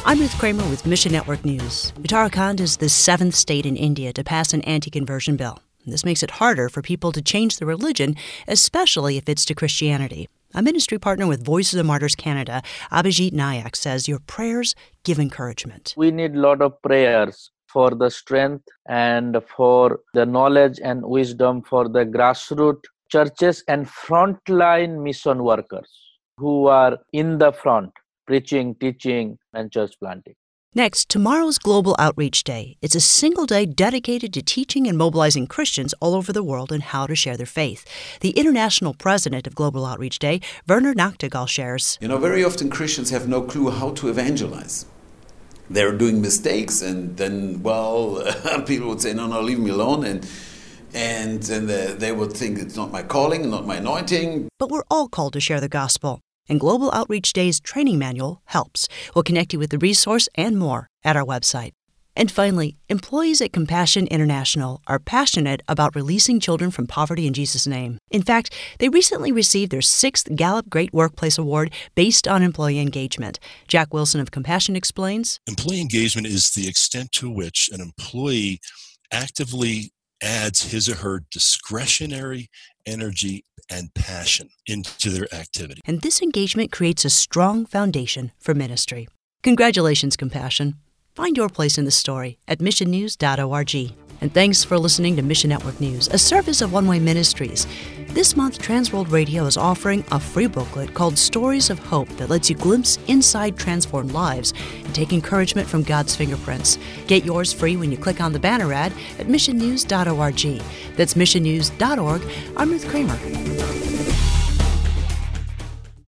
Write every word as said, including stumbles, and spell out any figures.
I'm Ruth Kramer with Mission Network News. Uttarakhand is the seventh state in India to pass an anti-conversion bill. This makes it harder for people to change their religion, especially if it's to Christianity. A ministry partner with Voices of Martyrs Canada, Abhijit Nayak, says your prayers give encouragement. We need a lot of prayers for the strength and for the knowledge and wisdom for the grassroots churches and frontline mission workers who are in the front, preaching, teaching, and church planting. Next, tomorrow's Global Outreach Day. It's a single day dedicated to teaching and mobilizing Christians all over the world on how to share their faith. The international president of Global Outreach Day, Werner Nachtigall, shares. You know, very often Christians have no clue how to evangelize. They're doing mistakes, and then, well, people would say, no, no, leave me alone, and and then they would think it's not my calling, not my anointing. But we're all called to share the gospel. And Global Outreach Day's training manual helps. We'll connect you with the resource and more at our website. And finally, employees at Compassion International are passionate about releasing children from poverty in Jesus' name. In fact, they recently received their sixth Gallup Great Workplace Award based on employee engagement. Jack Wilson of Compassion explains. Employee engagement is the extent to which an employee actively adds his or her discretionary energy and passion into their activity. And this engagement creates a strong foundation for ministry. Congratulations, Compassion. Find your place in the story at mission news dot org. And thanks for listening to Mission Network News, a service of One Way Ministries. This month, Transworld Radio is offering a free booklet called Stories of Hope that lets you glimpse inside transformed lives and take encouragement from God's fingerprints. Get yours free when you click on the banner ad at mission news dot org. That's mission news dot org. I'm Ruth Kramer.